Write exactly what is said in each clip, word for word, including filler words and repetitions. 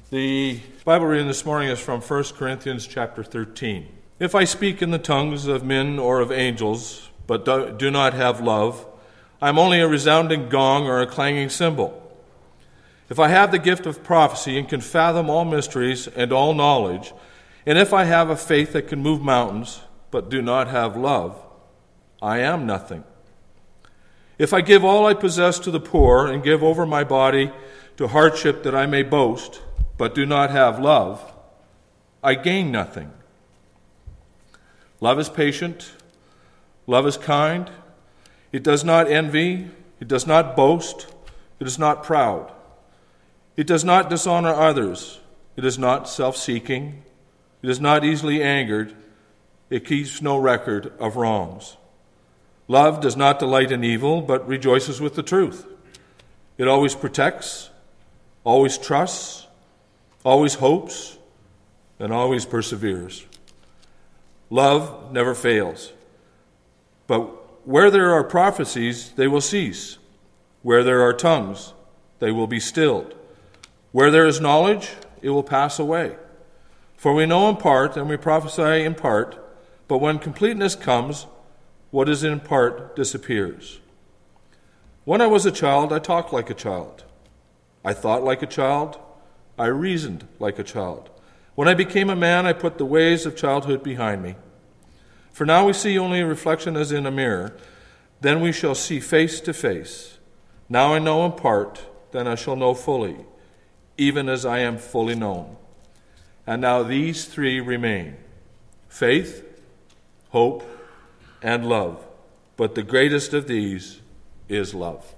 The Bible reading this morning is from First Corinthians chapter thirteen. If I speak in the tongues of men or of angels, but do, do not have love, I am only a resounding gong or a clanging cymbal. If I have the gift of prophecy and can fathom all mysteries and all knowledge, and if I have a faith that can move mountains, but do not have love, I am nothing. If I give all I possess to the poor and give over my body to hardship that I may boast, but do not have love, I gain nothing. Love is patient. Love is kind. It does not envy. It does not boast. It is not proud. It does not dishonor others. It is not self-seeking. It is not easily angered. It keeps no record of wrongs. Love does not delight in evil, but rejoices with the truth. It always protects, always trusts, always hopes, and always perseveres. Love never fails. But where there are prophecies, they will cease. Where there are tongues, they will be stilled. Where there is knowledge, it will pass away. For we know in part, and we prophesy in part, but when completeness comes, what is in part disappears. When I was a child, I talked like a child. I thought like a child. I reasoned like a child. When I became a man, I put the ways of childhood behind me. For now we see only a reflection as in a mirror. Then we shall see face to face. Now I know in part, then I shall know fully, even as I am fully known. And now these three remain: faith, hope, and love. But the greatest of these is love.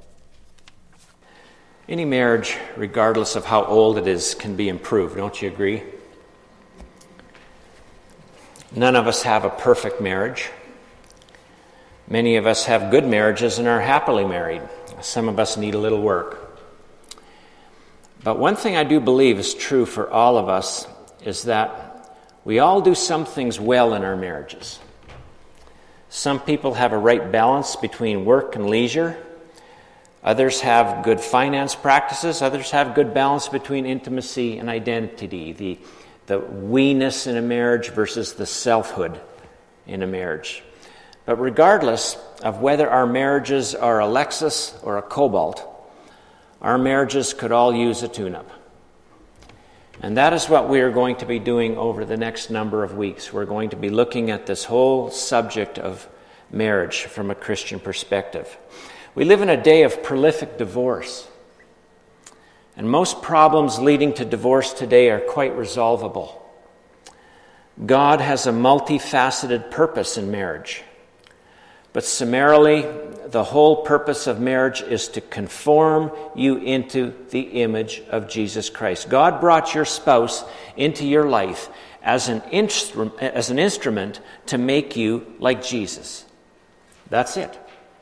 Any marriage, regardless of how old it is, can be improved. Don't you agree? None of us have a perfect marriage. Many of us have good marriages and are happily married. Some of us need a little work. But one thing I do believe is true for all of us is that we all do some things well in our marriages. Some people have a right balance between work and leisure. Others have good finance practices. Others have good balance between intimacy and identity, the, the we-ness in a marriage versus the selfhood in a marriage. But regardless of whether our marriages are a Lexus or a Cobalt, our marriages could all use a tune-up. And that is what we are going to be doing over the next number of weeks. We're going to be looking at this whole subject of marriage from a Christian perspective. We live in a day of prolific divorce. And most problems leading to divorce today are quite resolvable. God has a multifaceted purpose in marriage. But summarily, the whole purpose of marriage is to conform you into the image of Jesus Christ. God brought your spouse into your life as an instru- as an instrument to make you like Jesus. That's it.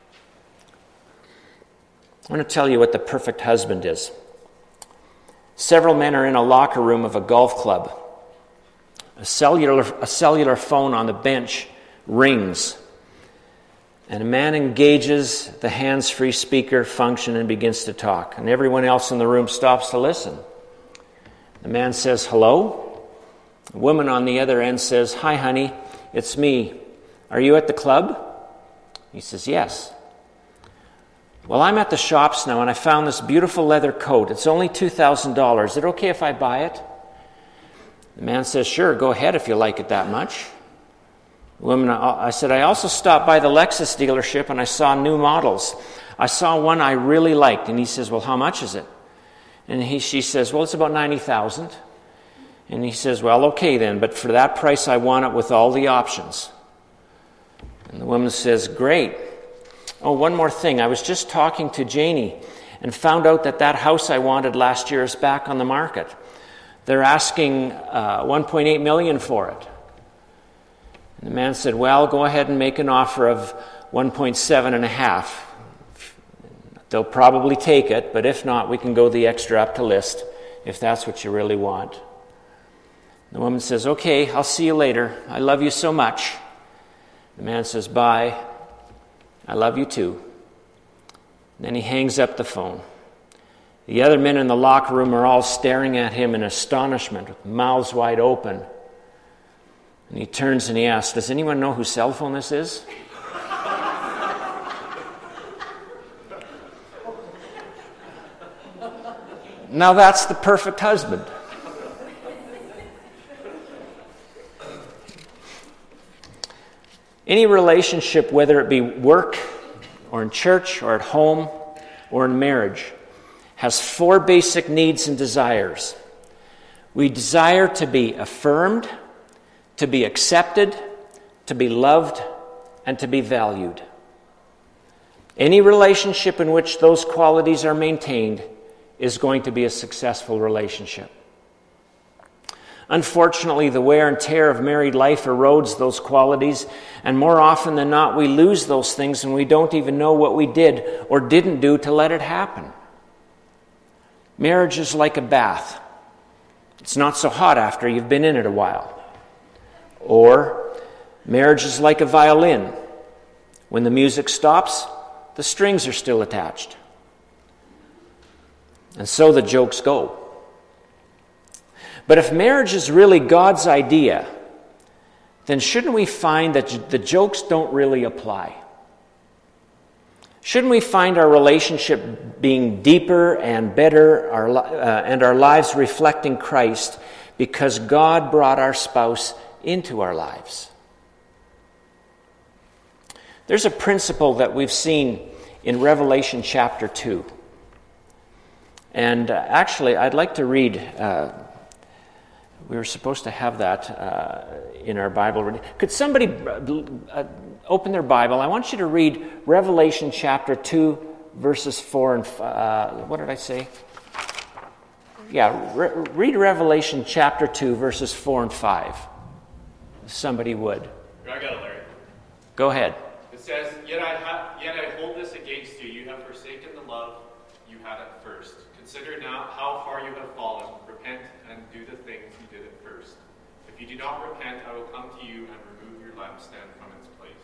I want to tell you what the perfect husband is. Several men are in a locker room of a golf club. A cellular, a cellular phone on the bench rings, and a man engages the hands-free speaker function and begins to talk. And everyone else in the room stops to listen. The man says, "Hello?" The woman on the other end says, "Hi, honey, it's me. Are you at the club?" He says, "Yes." "Well, I'm at the shops now, and I found this beautiful leather coat. It's only two thousand dollars. Is it okay if I buy it?" The man says, "Sure, go ahead if you like it that much." The woman, I said, "I also stopped by the Lexus dealership, and I saw new models. I saw one I really liked." And he says, "Well, how much is it?" And he, she says, "Well, it's about ninety thousand dollars. And he says, "Well, okay then, but for that price, I want it with all the options." And the woman says, "Great. Oh, one more thing. I was just talking to Janie and found out that that house I wanted last year is back on the market. They're asking uh, one point eight million dollars for it." And the man said, "Well, go ahead and make an offer of one point seven and a half. They'll probably take it, but if not, we can go the extra up to list if that's what you really want." The woman says, "Okay, I'll see you later. I love you so much." The man says, "Bye. I love you too." And then he hangs up the phone. The other men in the locker room are all staring at him in astonishment, with mouths wide open. And he turns and he asks, does anyone know whose cell phone this is? Now that's the perfect husband. Any relationship, whether it be work or in church or at home or in marriage, has four basic needs and desires. We desire to be affirmed, to be accepted, to be loved, and to be valued. Any relationship in which those qualities are maintained is going to be a successful relationship. Unfortunately, the wear and tear of married life erodes those qualities, and more often than not, we lose those things and we don't even know what we did or didn't do to let it happen. Marriage is like a bath. It's not so hot after you've been in it a while. Or, marriage is like a violin. When the music stops, the strings are still attached. And so the jokes go. But if marriage is really God's idea, then shouldn't we find that the jokes don't really apply? Shouldn't we find our relationship being deeper and better, our, uh, and our lives reflecting Christ because God brought our spouse into our lives? There's a principle that we've seen in Revelation chapter two. And uh, actually, I'd like to read... Uh, We were supposed to have that uh, in our Bible. Could somebody uh, open their Bible? I want you to read Revelation chapter two, verses four and uh, what did I say? Yeah, re- read Revelation chapter two, verses four and five. If somebody would. I got it, Larry. Go ahead. It says, "Yet I ha- yet I hold this against you. You have forsaken the love you had at first. Consider now how far you have fallen. Repent and do the things you did at first. If you do not repent, I will come to you and remove your lampstand from its place.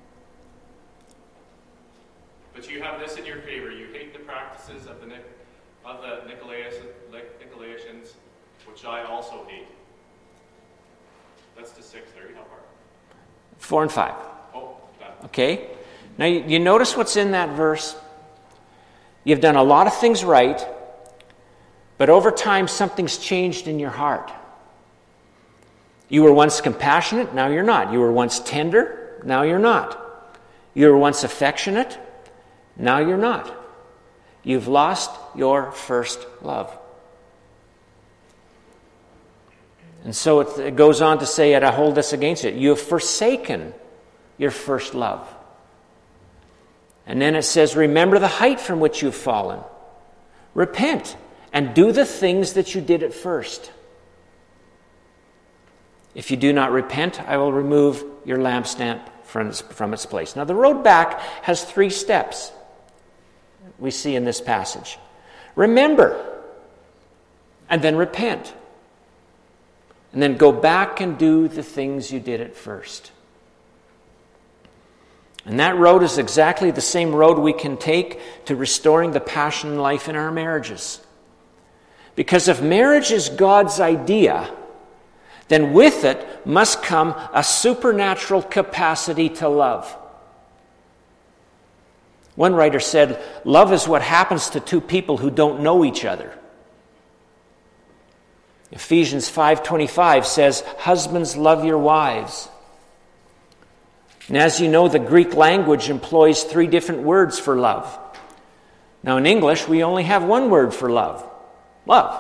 But you have this in your favor: you hate the practices of the Nic- of the Nicolaitans, Nicolaitans, which I also hate." That's to six, Larry. How far? Four and five. Oh, done. Okay. Now you, you notice what's in that verse? You've done a lot of things right, but over time something's changed in your heart. You were once compassionate, now you're not. You were once tender, now you're not. You were once affectionate, now you're not. You've lost your first love. And so it, it goes on to say, "And I hold this against it. You have forsaken your first love." And then it says, "Remember the height from which you've fallen. Repent and do the things that you did at first. If you do not repent, I will remove your lampstand from its, from its place." Now the road back has three steps we see in this passage. Remember, and then repent. And then go back and do the things you did at first. And that road is exactly the same road we can take to restoring the passion and life in our marriages. Because if marriage is God's idea, then with it must come a supernatural capacity to love. One writer said, "Love is what happens to two people who don't know each other." Ephesians five twenty-five says, "Husbands, love your wives." And as you know, the Greek language employs three different words for love. Now in English, we only have one word for love. Love.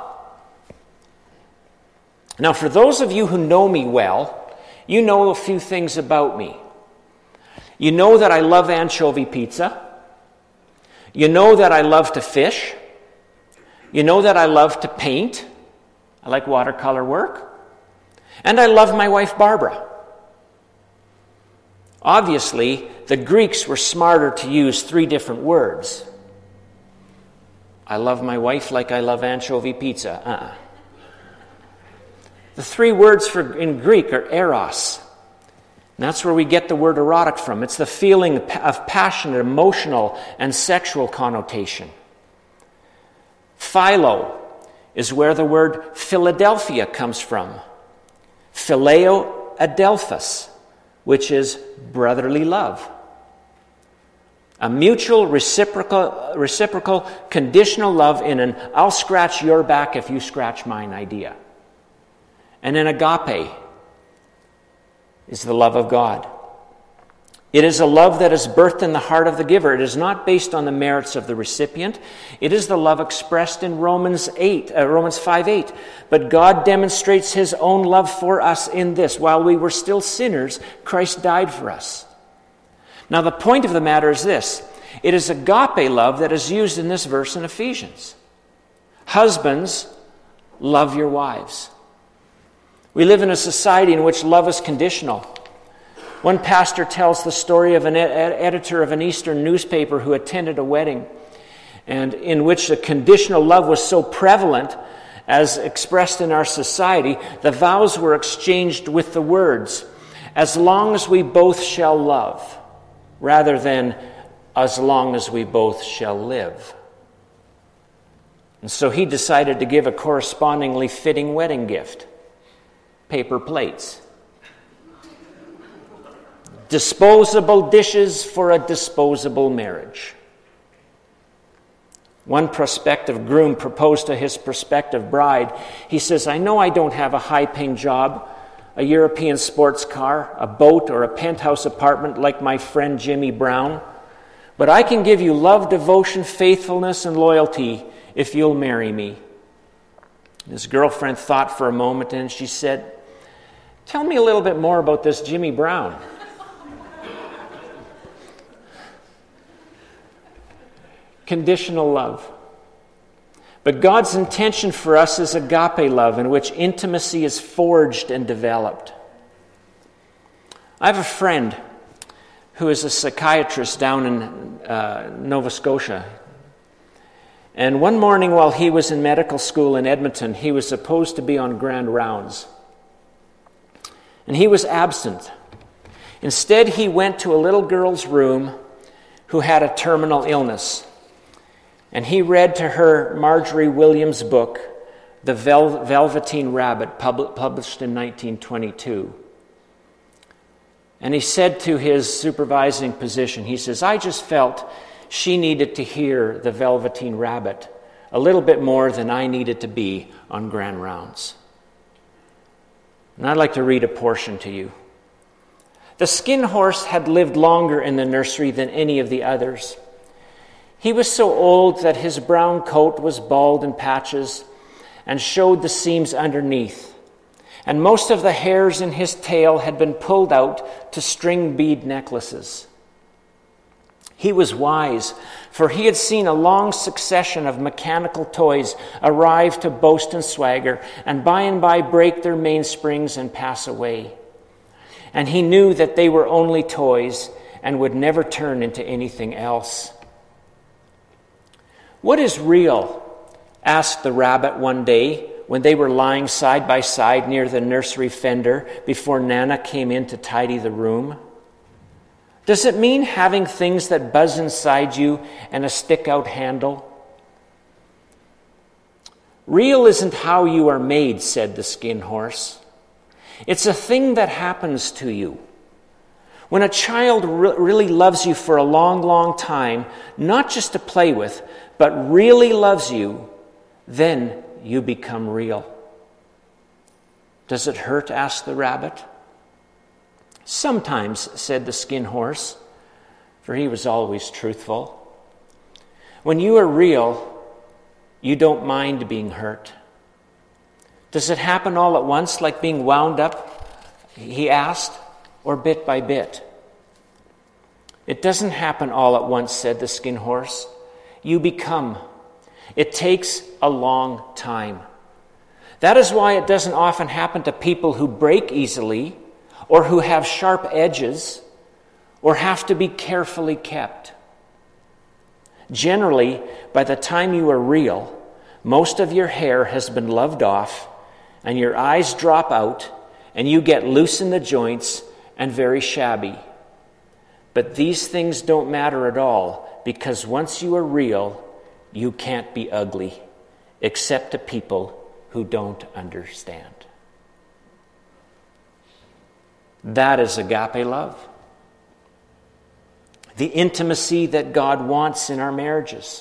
Now for those of you who know me well, you know a few things about me. You know that I love anchovy pizza. You know that I love to fish. You know that I love to paint. I like watercolor work. And I love my wife Barbara. Obviously, the Greeks were smarter to use three different words. I love my wife like I love anchovy pizza. Uh-uh. The three words for in Greek are eros. And that's where we get the word erotic from. It's the feeling of passionate, emotional, and sexual connotation. Philo is where the word Philadelphia comes from. Phileo adelphos, which is brotherly love. A mutual, reciprocal, reciprocal, conditional love in an I'll scratch your back if you scratch mine idea. And an agape is the love of God. It is a love that is birthed in the heart of the giver. It is not based on the merits of the recipient. It is the love expressed in Romans eight, uh, Romans five eight. But God demonstrates his own love for us in this: while we were still sinners, Christ died for us. Now the point of the matter is this: it is agape love that is used in this verse in Ephesians. Husbands, love your wives. We live in a society in which love is conditional. One pastor tells the story of an ed- editor of an Eastern newspaper who attended a wedding, and in which the conditional love was so prevalent as expressed in our society. The vows were exchanged with the words, "As long as we both shall love," rather than "as long as we both shall live." And so he decided to give a correspondingly fitting wedding gift: paper plates. Disposable dishes for a disposable marriage. One prospective groom proposed to his prospective bride. He says, "I know I don't have a high-paying job, a European sports car, a boat, or a penthouse apartment like my friend Jimmy Brown, but I can give you love, devotion, faithfulness, and loyalty if you'll marry me." His girlfriend thought for a moment, and she said, "Tell me a little bit more about this Jimmy Brown." Conditional love. But God's intention for us is agape love, in which intimacy is forged and developed. I have a friend who is a psychiatrist down in uh, Nova Scotia. And one morning while he was in medical school in Edmonton, he was supposed to be on grand rounds. And he was absent. Instead, he went to a little girl's room who had a terminal illness. And he read to her Marjorie Williams' book, The Vel- Velveteen Rabbit, pub- published in nineteen twenty-two. And he said to his supervising physician, he says, "I just felt she needed to hear The Velveteen Rabbit a little bit more than I needed to be on grand rounds." And I'd like to read a portion to you. "The Skin Horse had lived longer in the nursery than any of the others. He was so old that his brown coat was bald in patches and showed the seams underneath, and most of the hairs in his tail had been pulled out to string bead necklaces. He was wise, for he had seen a long succession of mechanical toys arrive to boast and swagger, and by and by break their mainsprings and pass away. And he knew that they were only toys and would never turn into anything else. 'What is real?' asked the rabbit one day when they were lying side by side near the nursery fender before Nana came in to tidy the room. 'Does it mean having things that buzz inside you and a stick-out handle?' 'Real isn't how you are made,' said the Skin Horse. 'It's a thing that happens to you. When a child re- really loves you for a long, long time, not just to play with, but really loves you, then you become real.' 'Does it hurt?' asked the rabbit. 'Sometimes,' said the Skin Horse, for he was always truthful. 'When you are real, you don't mind being hurt.' 'Does it happen all at once, like being wound up?' he asked, 'or bit by bit?' 'It doesn't happen all at once,' said the Skin Horse. 'You become. It takes a long time. That is why it doesn't often happen to people who break easily, or who have sharp edges, or have to be carefully kept. Generally, by the time you are real, most of your hair has been loved off, and your eyes drop out, and you get loose in the joints and very shabby. But these things don't matter at all, because once you are real, you can't be ugly. except to people who don't understand. That is agape love. The intimacy that God wants in our marriages.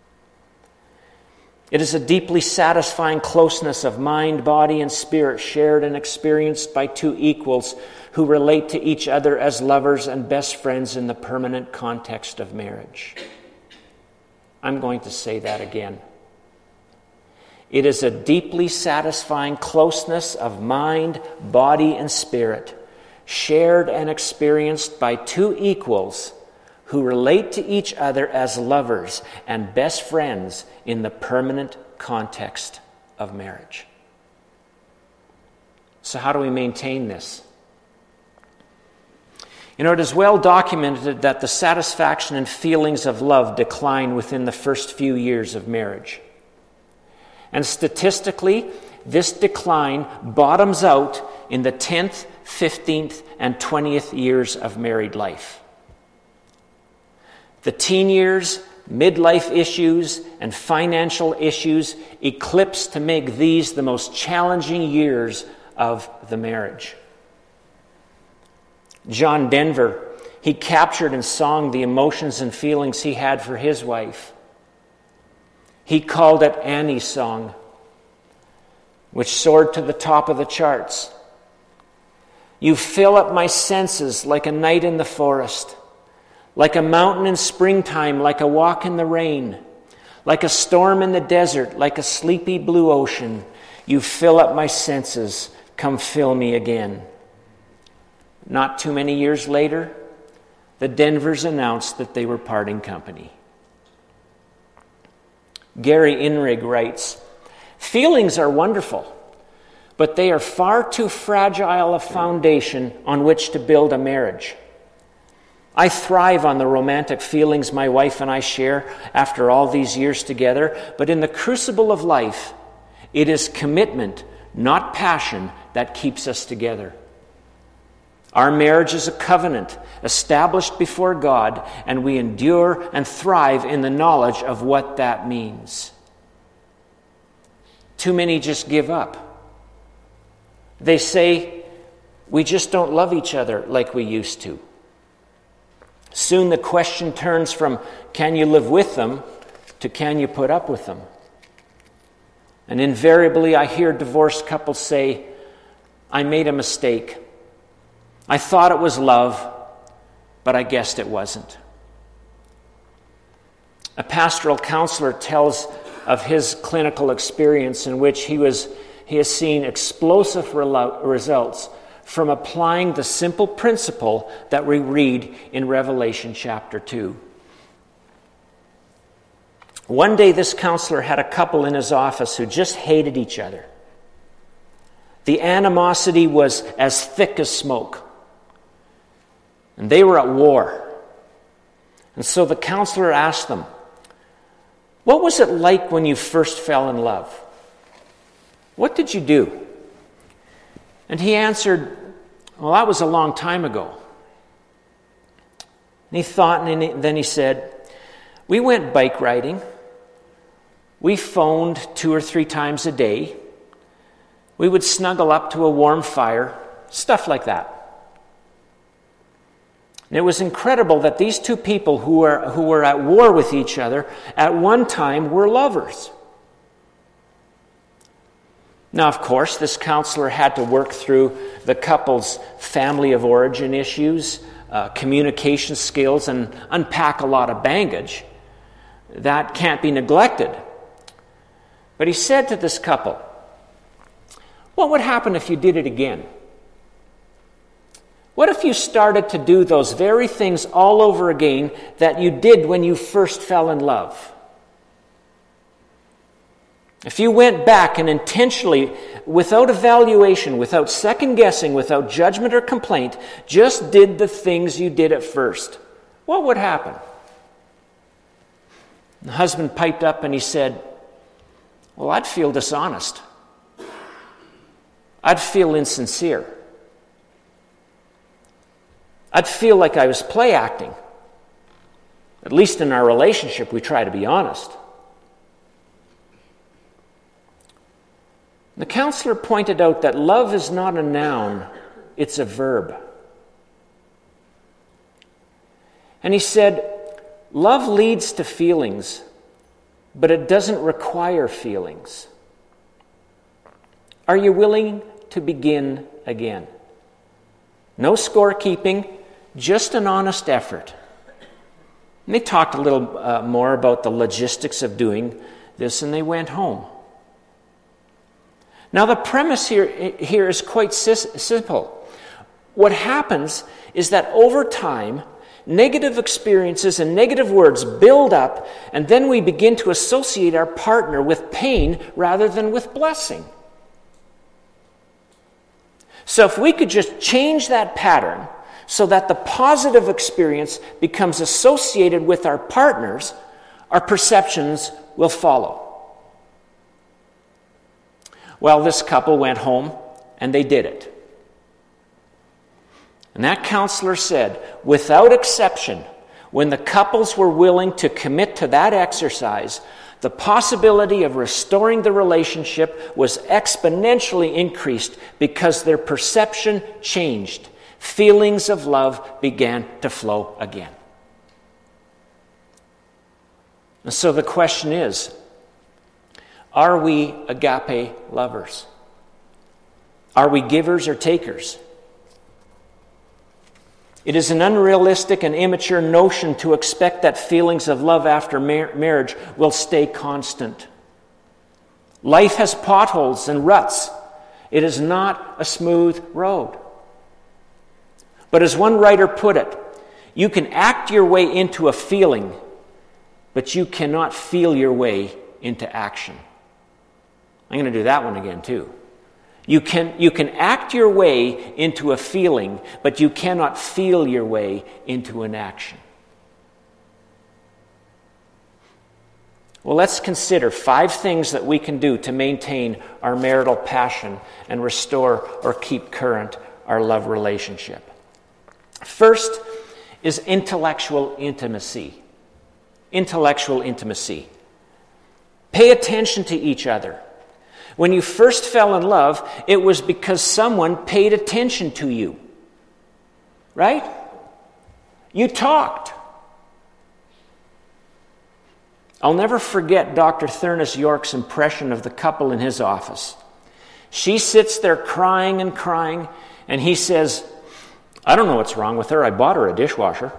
It is a deeply satisfying closeness of mind, body, and spirit shared and experienced by two equals who relate to each other as lovers and best friends in the permanent context of marriage. I'm going to say that again. It is a deeply satisfying closeness of mind, body, and spirit, shared and experienced by two equals who relate to each other as lovers and best friends in the permanent context of marriage. So how do we maintain this? You know, it is well documented that the satisfaction and feelings of love decline within the first few years of marriage. And statistically, this decline bottoms out in the tenth, fifteenth, and twentieth years of married life. The teen years, midlife issues, and financial issues eclipse to make these the most challenging years of the marriage. John Denver, he captured in song the emotions and feelings he had for his wife. He called it Annie's song, which soared to the top of the charts. You fill up my senses like a night in the forest, like a mountain in springtime, like a walk in the rain, like a storm in the desert, like a sleepy blue ocean. You fill up my senses, come fill me again. Not too many years later, the Denvers announced that they were parting company. Gary Inrig writes, feelings are wonderful, but they are far too fragile a foundation on which to build a marriage. I thrive on the romantic feelings my wife and I share after all these years together, but in the crucible of life, it is commitment, not passion, that keeps us together. Our marriage is a covenant established before God, and we endure and thrive in the knowledge of what that means. Too many just give up. They say, we just don't love each other like we used to. Soon the question turns from, can you live with them, to can you put up with them? And invariably I hear divorced couples say, I made a mistake. I thought it was love, but I guessed it wasn't. A pastoral counselor tells of his clinical experience in which he was he has seen explosive relo- results from applying the simple principle that we read in Revelation chapter two. One day this counselor had a couple in his office who just hated each other. The animosity was as thick as smoke. And they were at war. And so the counselor asked them, what was it like when you first fell in love? What did you do? And he answered, well, that was a long time ago. And he thought, and then he said, we went bike riding. We phoned two or three times a day. We would snuggle up to a warm fire, stuff like that. And it was incredible that these two people who were, who were at war with each other at one time were lovers. Now, of course, this counselor had to work through the couple's family of origin issues, uh, communication skills, and unpack a lot of baggage. That can't be neglected. But he said to this couple, what would happen if you did it again? What if you started to do those very things all over again that you did when you first fell in love? If you went back and intentionally, without evaluation, without second guessing, without judgment or complaint, just did the things you did at first, what would happen? The husband piped up and he said, well, I'd feel dishonest. I'd feel insincere. I'd feel like I was play acting. At least in our relationship, we try to be honest. The counselor pointed out that love is not a noun, it's a verb. And he said, love leads to feelings, but it doesn't require feelings. Are you willing to begin again? No scorekeeping, just an honest effort. And they talked a little uh, more about the logistics of doing this, and they went home. Now, the premise here, here is quite simple. What happens is that over time, negative experiences and negative words build up, and then we begin to associate our partner with pain rather than with blessing. So if we could just change that pattern so that the positive experience becomes associated with our partners, our perceptions will follow. Well, this couple went home and they did it. And that counselor said, without exception, when the couples were willing to commit to that exercise, the possibility of restoring the relationship was exponentially increased because their perception changed. Feelings of love began to flow again. And so the question is, are we agape lovers? Are we givers or takers? It is an unrealistic and immature notion to expect that feelings of love after mar- marriage will stay constant. Life has potholes and ruts. It is not a smooth road. But as one writer put it, you can act your way into a feeling, but you cannot feel your way into action. I'm going to do that one again too. You can, you can act your way into a feeling, but you cannot feel your way into an action. Well, let's consider five things that we can do to maintain our marital passion and restore or keep current our love relationship. First is intellectual intimacy. Intellectual intimacy. Pay attention to each other. When you first fell in love, it was because someone paid attention to you. Right? You talked. I'll never forget Doctor Thurnes York's impression of the couple in his office. She sits there crying and crying, and he says, I don't know what's wrong with her. I bought her a dishwasher.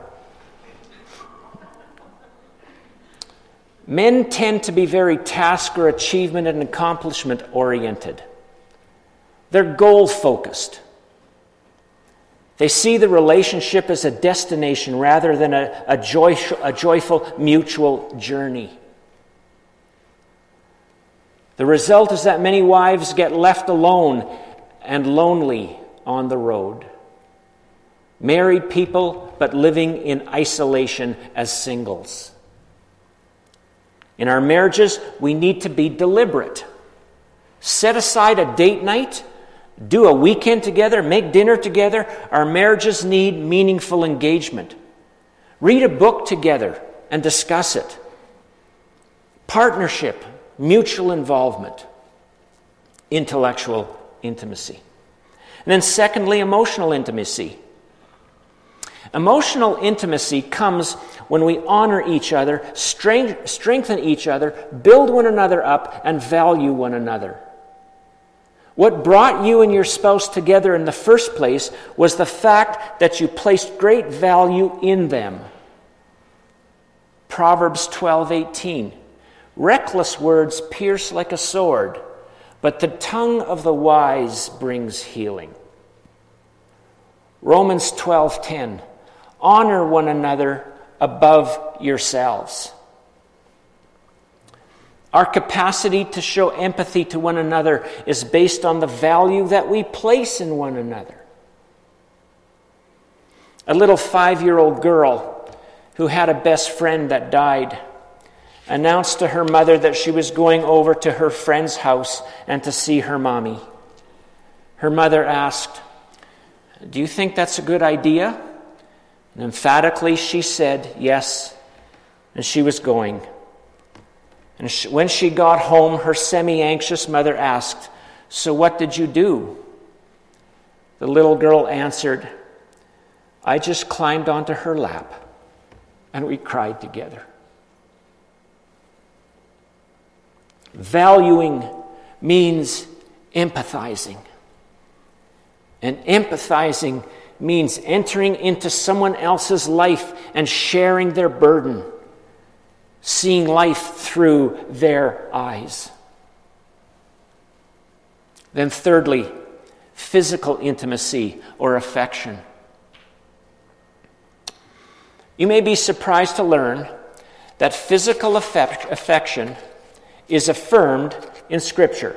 Men tend to be very task or achievement and accomplishment oriented. They're goal focused. They see the relationship as a destination rather than a, a, joy, a joyful mutual journey. The result is that many wives get left alone and lonely on the road. Married people, but living in isolation as singles. In our marriages, we need to be deliberate. Set aside a date night, do a weekend together, make dinner together. Our marriages need meaningful engagement. Read a book together and discuss it. Partnership, mutual involvement, intellectual intimacy. And then secondly, emotional intimacy. Emotional intimacy comes when we honor each other, strengthen each other, build one another up, and value one another. What brought you and your spouse together in the first place was the fact that you placed great value in them. Proverbs twelve eighteen. Reckless words pierce like a sword, but the tongue of the wise brings healing. Romans twelve ten. Honor one another above yourselves. Our capacity to show empathy to one another is based on the value that we place in one another. A little five-year-old girl who had a best friend that died announced to her mother that she was going over to her friend's house and to see her mommy. Her mother asked, "Do you think that's a good idea?" And emphatically she said yes, and she was going. And she, when she got home, her semi-anxious mother asked, "So what did you do?" The little girl answered, "I just climbed onto her lap, and we cried together." Valuing means empathizing. And empathizing means entering into someone else's life and sharing their burden, seeing life through their eyes. Then thirdly, physical intimacy or affection. You may be surprised to learn that physical affect- affection is affirmed in Scripture.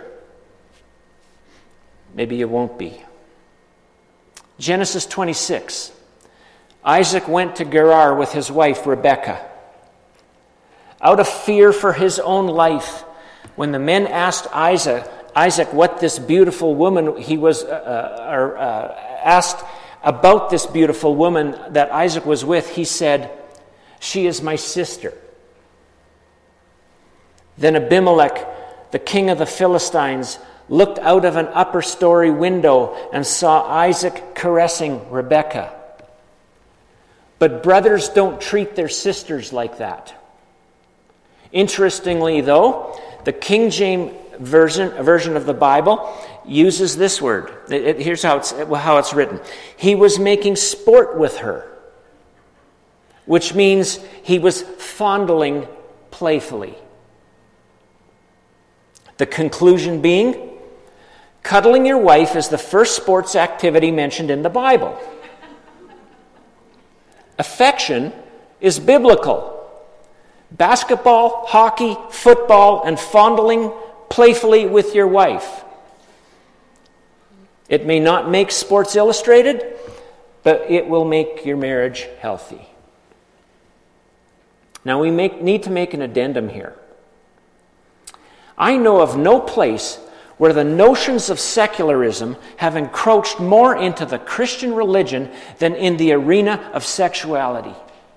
Maybe you won't be. Genesis twenty-six. Isaac went to Gerar with his wife Rebekah. Out of fear for his own life, when the men asked Isaac, Isaac what this beautiful woman he was, uh, or uh, asked about this beautiful woman that Isaac was with, he said, "She is my sister." Then Abimelech, the king of the Philistines, looked out of an upper story window and saw Isaac caressing Rebekah. But brothers don't treat their sisters like that. Interestingly, though, the King James version, version of the Bible uses this word. It, it, here's how it's, how it's written. He was making sport with her, which means he was fondling playfully. The conclusion being, cuddling your wife is the first sports activity mentioned in the Bible. Affection is biblical. Basketball, hockey, football, and fondling playfully with your wife. It may not make Sports Illustrated, but it will make your marriage healthy. Now we make, need to make an addendum here. I know of no place where the notions of secularism have encroached more into the Christian religion than in the arena of sexuality.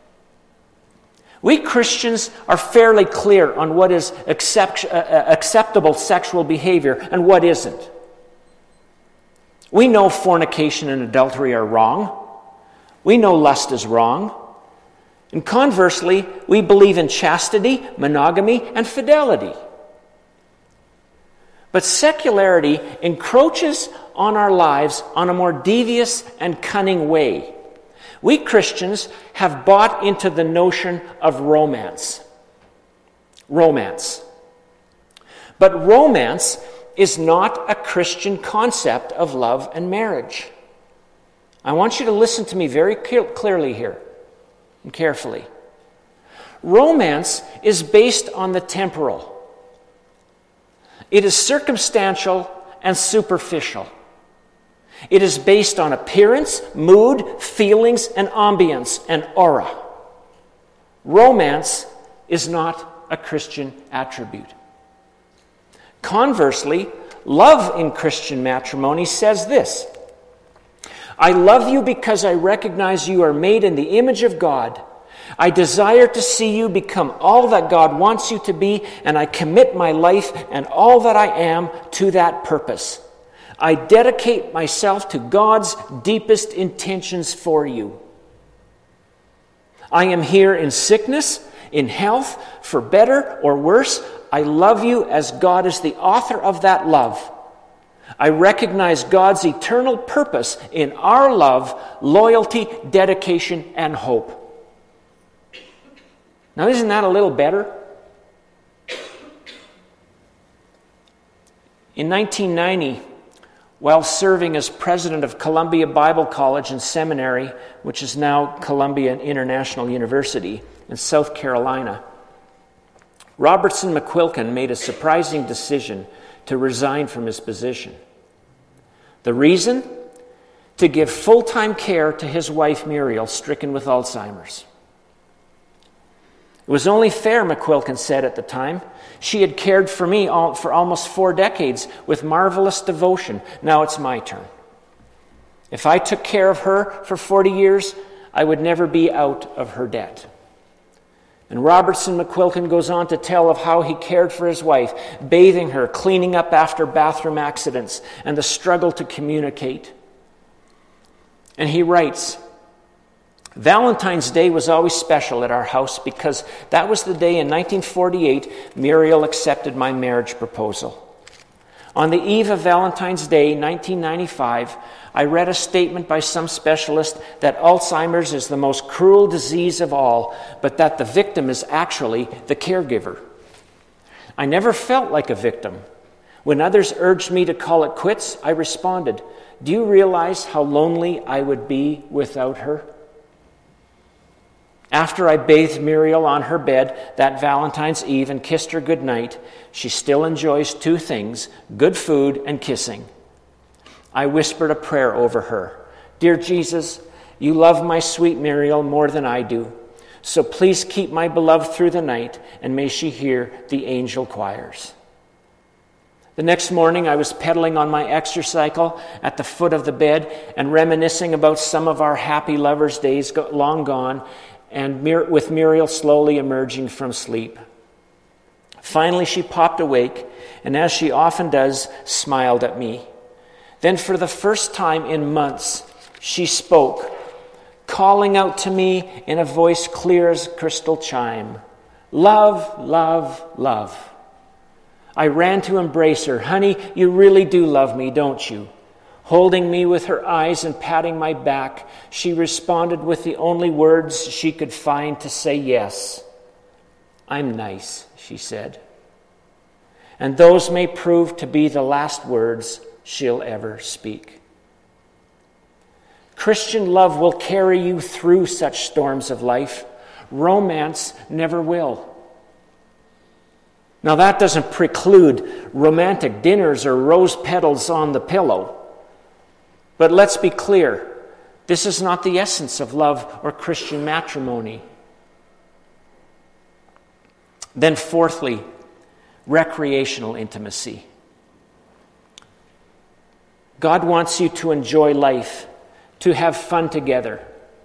We Christians are fairly clear on what is accept, uh, acceptable sexual behavior and what isn't. We know fornication and adultery are wrong. We know lust is wrong. And conversely, we believe in chastity, monogamy, and fidelity. But secularity encroaches on our lives on a more devious and cunning way. We Christians have bought into the notion of romance. Romance. But romance is not a Christian concept of love and marriage. I want you to listen to me very clearly here and carefully. Romance is based on the temporal. It is circumstantial and superficial. It is based on appearance, mood, feelings, and ambience, and aura. Romance is not a Christian attribute. Conversely, love in Christian matrimony says this: I love you because I recognize you are made in the image of God. I desire to see you become all that God wants you to be, and I commit my life and all that I am to that purpose. I dedicate myself to God's deepest intentions for you. I am here in sickness, in health, for better or worse. I love you as God is the author of that love. I recognize God's eternal purpose in our love, loyalty, dedication, and hope. Now, isn't that a little better? In nineteen ninety, while serving as president of Columbia Bible College and Seminary, which is now Columbia International University in South Carolina, Robertson McQuilkin made a surprising decision to resign from his position. The reason? To give full-time care to his wife Muriel, stricken with Alzheimer's. It was only fair, McQuilkin said at the time. She had cared for me all, for almost four decades with marvelous devotion. Now it's my turn. If I took care of her for forty years, I would never be out of her debt. And Robertson McQuilkin goes on to tell of how he cared for his wife, bathing her, cleaning up after bathroom accidents, and the struggle to communicate. And he writes, Valentine's Day was always special at our house because that was the day in nineteen forty-eight Muriel accepted my marriage proposal. On the eve of Valentine's Day, nineteen ninety-five, I read a statement by some specialist that Alzheimer's is the most cruel disease of all, but that the victim is actually the caregiver. I never felt like a victim. When others urged me to call it quits, I responded, "Do you realize how lonely I would be without her?" After I bathed Muriel on her bed that Valentine's Eve and kissed her goodnight, she still enjoys two things, good food and kissing. I whispered a prayer over her. Dear Jesus, you love my sweet Muriel more than I do, so please keep my beloved through the night, and may she hear the angel choirs. The next morning, I was pedaling on my exercycle at the foot of the bed and reminiscing about some of our happy lovers' days long gone, and with Muriel slowly emerging from sleep. Finally, she popped awake, and as she often does, smiled at me. Then for the first time in months, she spoke, calling out to me in a voice clear as crystal chime, "Love, love, love." I ran to embrace her. "Honey, you really do love me, don't you?" Holding me with her eyes and patting my back, she responded with the only words she could find to say yes. "I'm nice," she said. And those may prove to be the last words she'll ever speak. Christian love will carry you through such storms of life. Romance never will. Now that doesn't preclude romantic dinners or rose petals on the pillow. But let's be clear, this is not the essence of love or Christian matrimony. Then fourthly, recreational intimacy. God wants you to enjoy life, to have fun together.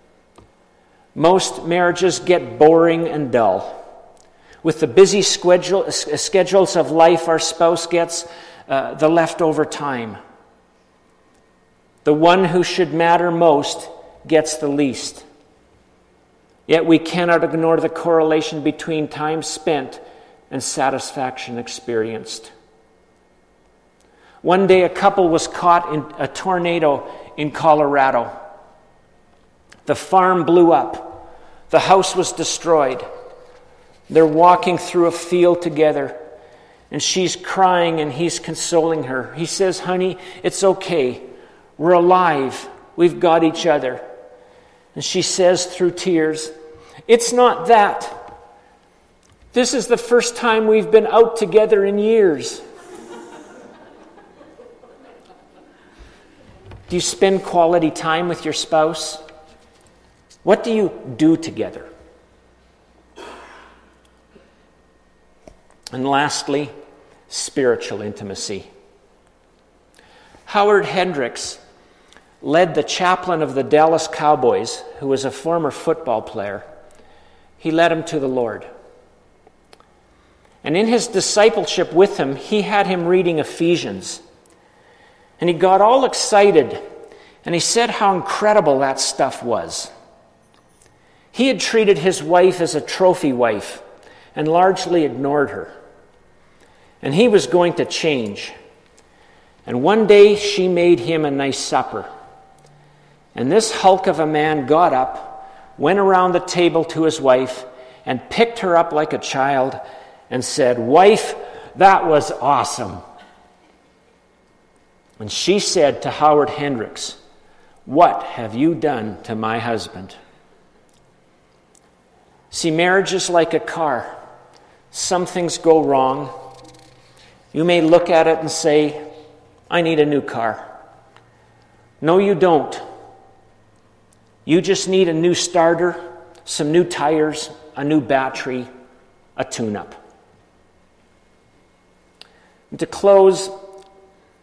Most marriages get boring and dull. With the busy schedule, schedules of life, our spouse gets uh, the leftover time. The one who should matter most gets the least. Yet we cannot ignore the correlation between time spent and satisfaction experienced. One day a couple was caught in a tornado in Colorado. The farm blew up. The house was destroyed. They're walking through a field together, and she's crying and he's consoling her. He says, "Honey, it's okay. We're alive. We've got each other." And she says through tears, "It's not that. This is the first time we've been out together in years." Do you spend quality time with your spouse? What do you do together? And lastly, spiritual intimacy. Howard Hendricks led the chaplain of the Dallas Cowboys, who was a former football player. He led him to the Lord. And in his discipleship with him, he had him reading Ephesians. And he got all excited, and he said how incredible that stuff was. He had treated his wife as a trophy wife and largely ignored her. And he was going to change. And one day she made him a nice supper. And this hulk of a man got up, went around the table to his wife, and picked her up like a child and said, "Wife, that was awesome." And she said to Howard Hendricks, "What have you done to my husband?" See, marriage is like a car. Some things go wrong. You may look at it and say, "I need a new car." No, you don't. You just need a new starter, some new tires, a new battery, a tune-up. And to close,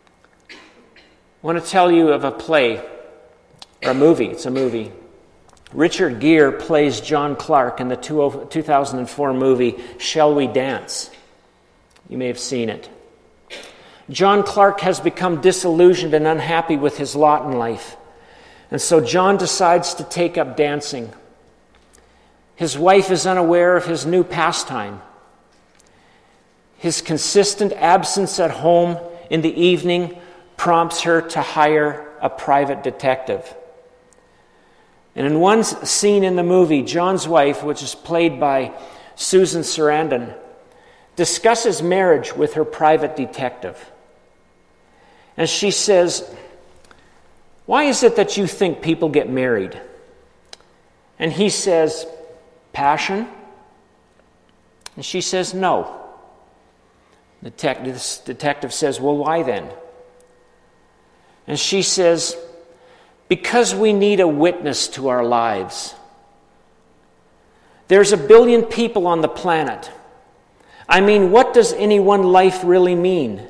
I want to tell you of a play, or a movie. It's a movie Richard Gere plays John Clark in the two thousand four movie Shall We Dance? You may have seen it. John Clark has become disillusioned and unhappy with his lot in life. And so John decides to take up dancing. His wife is unaware of his new pastime. His consistent absence at home in the evening prompts her to hire a private detective. And in one scene in the movie, John's wife, which is played by Susan Sarandon, discusses marriage with her private detective. And she says, "Why is it that you think people get married?" And he says, "Passion?" And she says, "No." The detective, detective says, "Well, why then?" And she says, "Because we need a witness to our lives. There's a billion people on the planet. I mean, what does any one life really mean?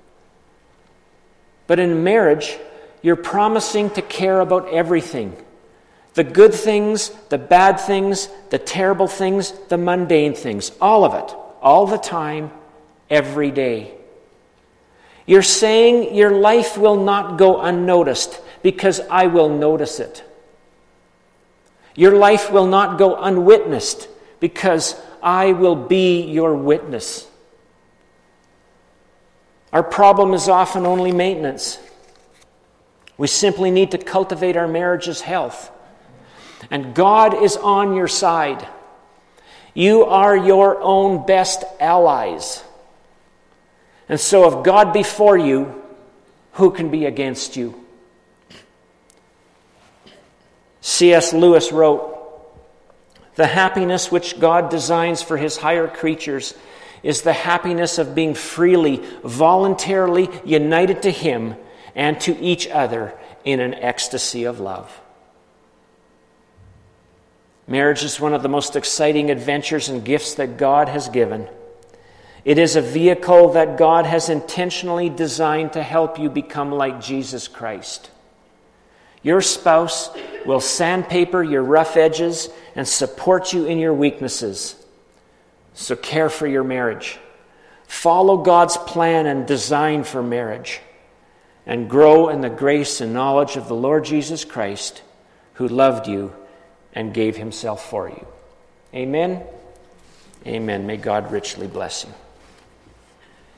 But in marriage, you're promising to care about everything. The good things, the bad things, the terrible things, the mundane things. All of it. All the time, every day. You're saying your life will not go unnoticed because I will notice it. Your life will not go unwitnessed because I will be your witness." Our problem is often only maintenance. We simply need to cultivate our marriage's health. And God is on your side. You are your own best allies. And so if God be for you, who can be against you? C S Lewis wrote, "The happiness which God designs for his higher creatures is the happiness of being freely, voluntarily united to him and to each other in an ecstasy of love." Marriage is one of the most exciting adventures and gifts that God has given. It is a vehicle that God has intentionally designed to help you become like Jesus Christ. Your spouse will sandpaper your rough edges and support you in your weaknesses. So care for your marriage. Follow God's plan and design for marriage. And grow in the grace and knowledge of the Lord Jesus Christ, who loved you and gave himself for you. Amen. Amen. May God richly bless you.